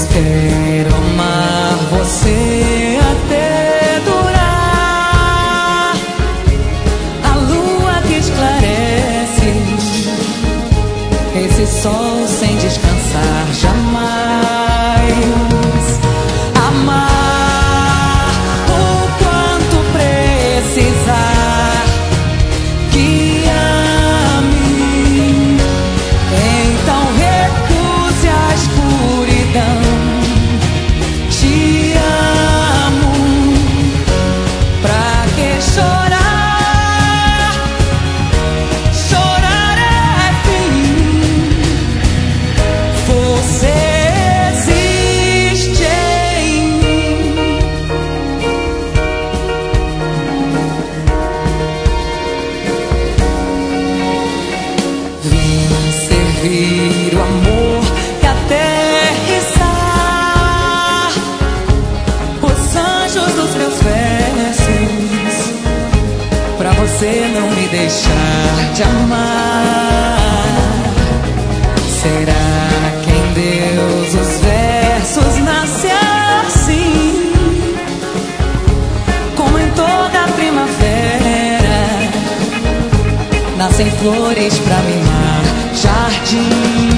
Quero amar você até durar a lua que esclarece esse sol sem descansar jamais. Amar o quanto precisar que ame, então recuse a escuridão. O amor que aterrissar os anjos dos meus versos, pra você não me deixar de amar. Será que em Deus os versos nascem assim, como em toda a primavera nascem flores pra mimar jardim?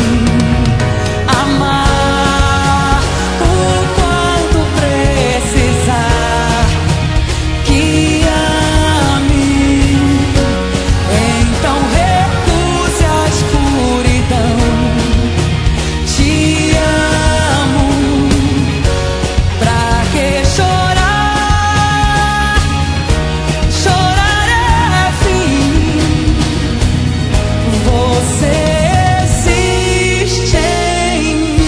Amar o quanto precisar que ame, então recuse a escuridão. Te amo, pra que chorar? Chorar é fim. Você existe em mim.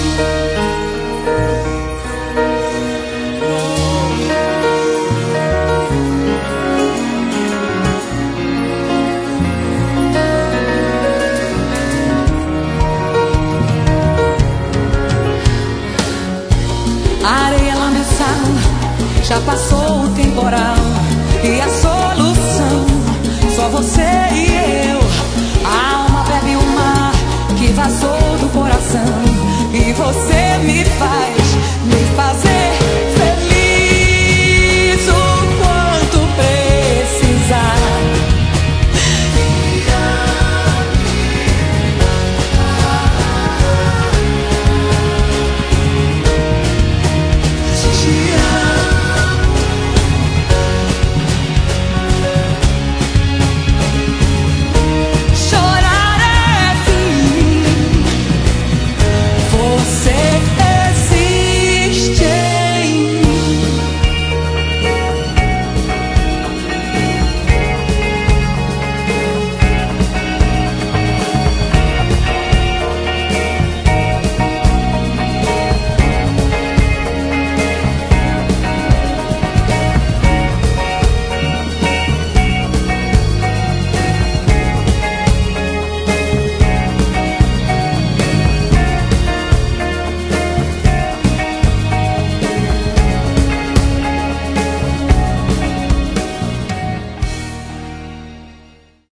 A areia lambeçal, já passou o temporal e a solução só você e eu. A alma bebe o mar que vazou do coração e você